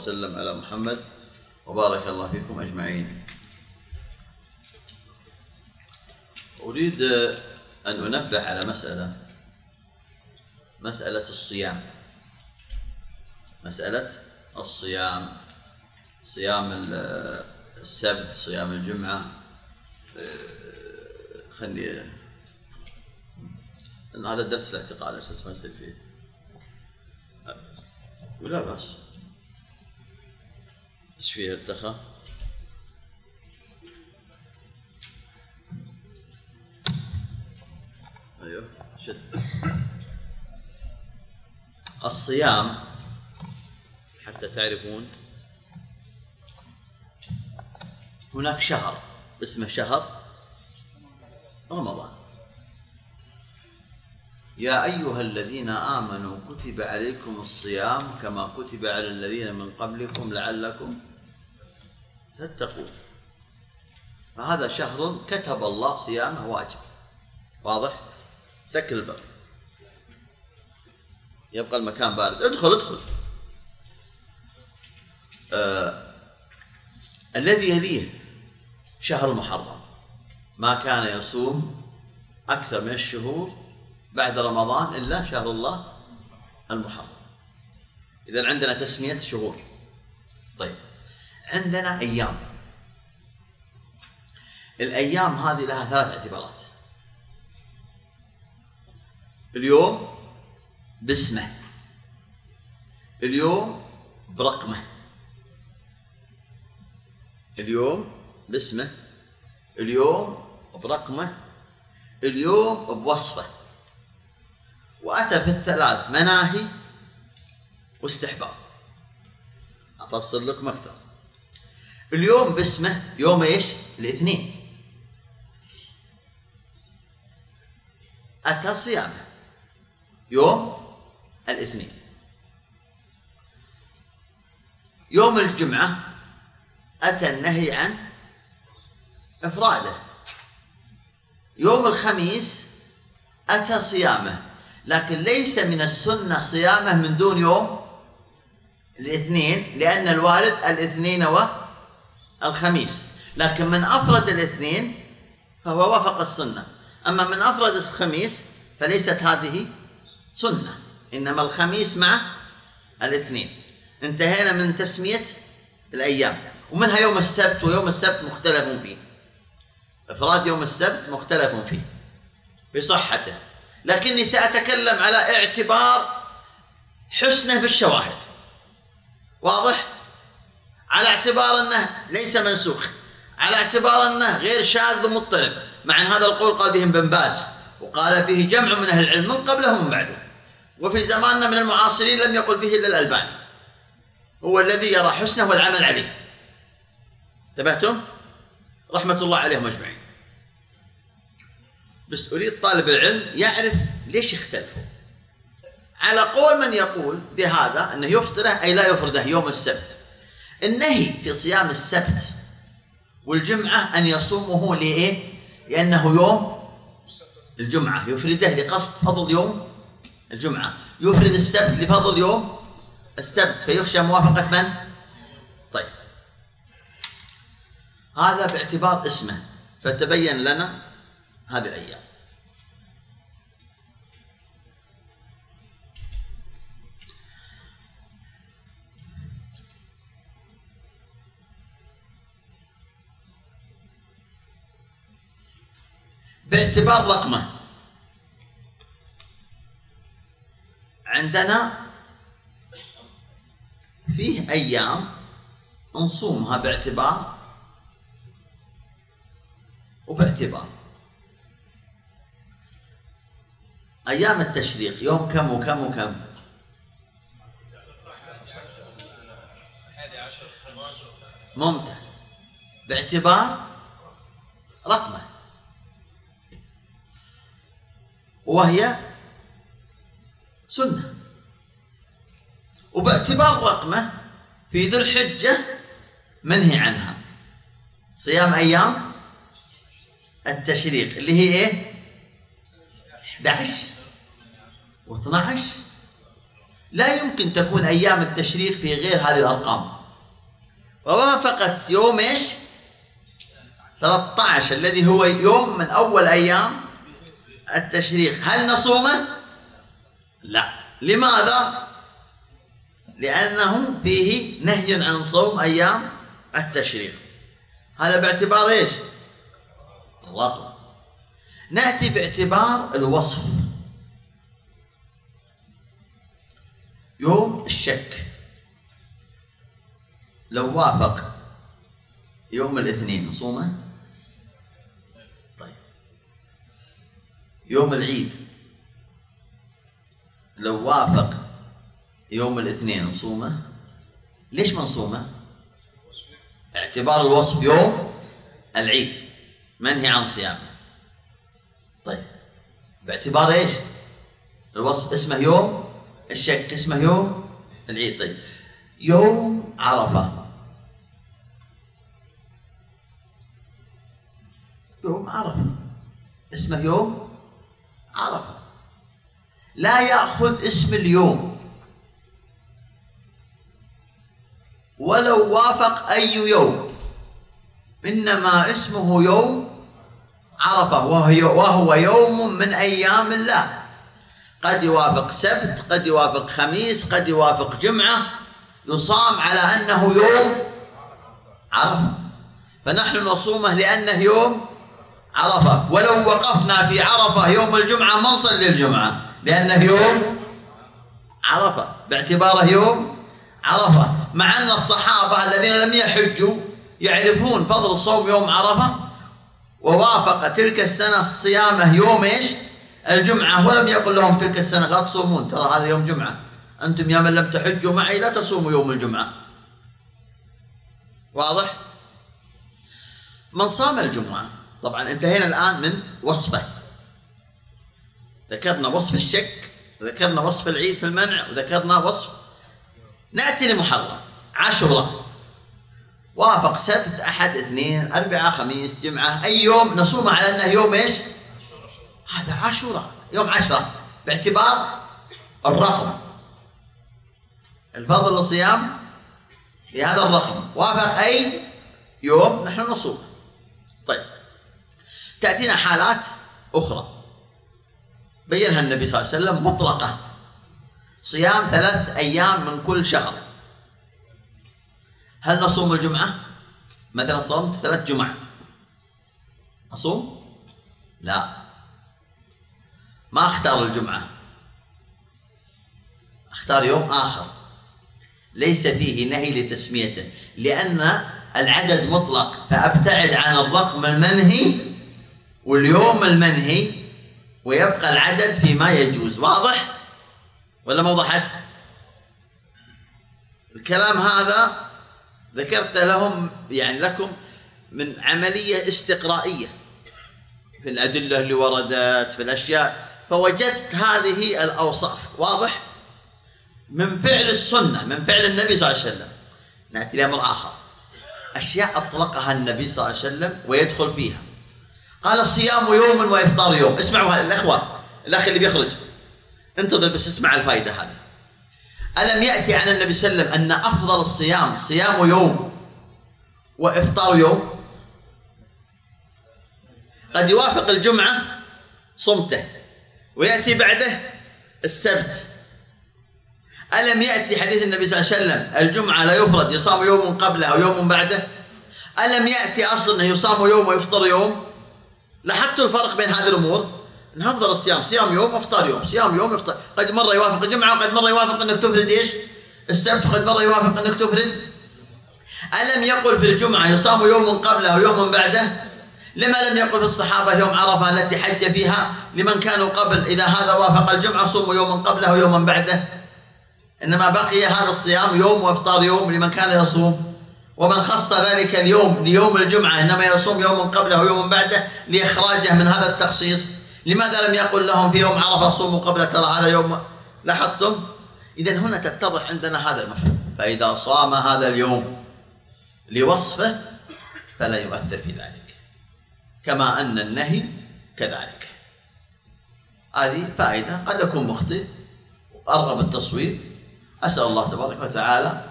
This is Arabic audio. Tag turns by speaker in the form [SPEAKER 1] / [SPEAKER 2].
[SPEAKER 1] وسلم على محمد وبارك الله فيكم أجمعين. أريد أن أنبه على مسألة الصيام، صيام السبت، صيام الجمعة. خلي إن هذا درس الاعتقاد أساس ما يصير فيه ولا بس إيش فيه ارتخى. أيوه شد الصيام حتى تعرفون. هناك شهر اسمه شهر رمضان. يا أيها الذين آمنوا كتب عليكم الصيام كما كتب على الذين من قبلكم لعلكم تتقون. فهذا شهر كتب الله صيامه واجب. واضح؟ سكر الباب، يبقى المكان بارد، ادخل. الذي يليه شهر المحرم، ما كان يصوم أكثر من الشهور بعد رمضان إلا شهر الله المحرم. إذن عندنا تسمية شهور. طيب، عندنا أيام. الأيام هذه لها 3 اعتبارات. اليوم باسمه، اليوم برقمه، اليوم باسمه، اليوم برقمه، اليوم بوصفه. وأتى في الثلاث مناهي واستحباب. أفصل لكم أكثر. اليوم باسمه يوم إيش؟ الاثنين. أتى صيامه يوم الاثنين. يوم الجمعة أتى النهي عن إفراده. يوم الخميس أتى صيامه، لكن ليس من السنة صيامه من دون يوم الاثنين، لأن الوارد الاثنين والخميس. لكن من أفرد الاثنين فهو وافق السنة، أما من أفرد الخميس فليست هذه سنة، إنما الخميس مع الاثنين. انتهينا من تسمية الأيام. ومنها يوم السبت، ويوم السبت مختلف فيه. إفراد يوم السبت مختلف فيه بصحته، لكني سأتكلم على اعتبار حسنه بالشواهد. واضح؟ على اعتبار أنه ليس منسوخ، على اعتبار أنه غير شاذ ومضطرب. مع أن هذا القول قال به ابن باز، وقال به جمع من أهل العلم من قبله ومن بعده، وفي زماننا من المعاصرين لم يقل به إلا الألباني، هو الذي يرى حسنه والعمل عليه. انتبهتم؟ رحمة الله عليهم أجمعين. بس أريد طالب العلم يعرف ليش اختلفوا. على قول من يقول بهذا أنه يفطره أي لا يفرده يوم السبت. النهي في صيام السبت والجمعة أن يصومه لإيه؟ لأنه يوم الجمعة، يفرده لقصد فضل يوم الجمعة، يفرد السبت لفضل يوم السبت، فيخشى موافقة من؟ طيب، هذا باعتبار اسمه. فتبين لنا هذه الأيام. باعتبار رقمه، عندنا فيه أيام نصومها باعتبار وباعتبار. أيام التشريق يوم كم وكم وكم؟ ممتاز. باعتبار رقمه، وهي سنة. وباعتبار رقمه في ذي الحجة منهي عنها صيام أيام التشريق اللي هي إيه؟ 11 و12 لا يمكن تكون أيام التشريق في غير هذه الأرقام. ووافقت يوم إيش؟ 13 الذي هو يوم من أول أيام التشريق، هل نصومه؟ لا. لماذا؟ لأنه فيه نهي عن صوم أيام التشريق. هذا باعتبار إيش؟ الرقم. نأتي باعتبار الوصف. يوم الشك لو وافق يوم الاثنين نصومه؟ طيب. يوم العيد لو وافق يوم الاثنين نصومه؟ ليش ما نصومه؟ اعتبار الوصف يوم العيد منهي عن صيامه. طيب باعتبار ايش؟ الوصف اسمه يوم الشك، اسمه يوم العيد. طيب يوم عرفة، يوم عرفة اسمه يوم عرفة، لا يأخذ اسم اليوم ولو وافق أي يوم، إنما اسمه يوم عرفة، وهو يوم من أيام الله. قد يوافق سبت، قد يوافق خميس، قد يوافق جمعة، يصام على أنه يوم عرفة، فنحن نصومه لأنه يوم عرفة. ولو وقفنا في عرفة يوم الجمعة ما نصلي الجمعة لأنه يوم عرفة، باعتباره يوم عرفة. مع أن الصحابة الذين لم يحجوا يعرفون فضل صوم يوم عرفة، ووافق تلك السنة صيامه يوم إيش؟ الجمعة، ولم يقل لهم تلك السنة لا تصومون، ترى هذا يوم جمعة، أنتم يا من لم تحجوا معي لا تصوموا يوم الجمعة. واضح؟ من صام الجمعة، طبعا انتهينا الآن من وصفه، ذكرنا وصف الشك، وذكرنا وصف العيد في المنع، وذكرنا وصف. نأتي لمحرم عاشوراء، وافق سبت أحد اثنين أربعة خميس جمعة، أي يوم نصوم على أنه يوم إيش؟ هذا عاشوراء، يوم 10 باعتبار الرقم، الفضل الصيام لهذا الرقم، وافق أي يوم نحن نصوم. طيب تأتينا حالات أخرى بينها النبي صلى الله عليه وسلم مطلقة، صيام 3 أيام من كل شهر. هل نصوم الجمعة؟ مثلا صمت 3 جمع أصوم؟ لا، ما أختار الجمعة، أختار يوم آخر ليس فيه نهي لتسميته، لأن العدد مطلق، فأبتعد عن الرقم المنهي واليوم المنهي، ويبقى العدد فيما يجوز. واضح ولا ما وضحت؟ الكلام هذا ذكرت لهم يعني لكم من عملية استقرائية في الأدلة اللي وردت في الأشياء، فوجدت هذه الأوصاف. واضح؟ من فعل السنة، من فعل النبي صلى الله عليه وسلم. نأتي لأمر آخر، أشياء أطلقها النبي صلى الله عليه وسلم ويدخل فيها. قال الصيام يوم وإفطار يوم. اسمعوا الأخوة، الأخ اللي بيخرج انتظر بس اسمع الفائدة هذه. ألم يأتي عن النبي صلى الله عليه وسلم أن أفضل الصيام صيام يوم وإفطار يوم؟ قد يوافق الجمعة صمته ويأتي بعده السبت. ألم يأتي حديث النبي صلى الله عليه وسلم الجمعة لا يفرد، يصام يوم قبله أو يوم بعده؟ ألم يأتي أصلا يصام يوم ويفطر يوم؟ لاحظتوا الفرق بين هذه الأمور؟ أن أفضل الصيام صيام يوم وإفطار يوم، صيام يوم وإفطار. قد مرة يوافق الجمعة، وقد مرة يوافق أنك تفرد إيش؟ السبت، وقد مرة يوافق أنك تفرد. ألم يقل في الجمعة يصام يوم قبله ويوم بعده؟ لما لم يقل في الصحابة يوم عرفة التي حج فيها لمن كانوا قبل إذا هذا وافق الجمعة صوموا يوما قبله ويوما بعده؟ إنما بقي هذا الصيام يوم وإفطار يوم لمن كان يصوم. ومن خص ذلك اليوم ليوم الجمعة إنما يصوم يوما قبله ويوما بعده لإخراجه من هذا التخصيص. لماذا لم يقل لهم في يوم عرفة صوموا قبل، ترى هذا يوم؟ لاحظتم؟ إذن هنا تتضح عندنا هذا المفهوم. فإذا صام هذا اليوم لوصفه فلا يؤثر في ذلك، كما أن النهي كذلك. هذه فائدة، قد أكون مخطئ وأرغب التصوير، أسأل الله تبارك وتعالى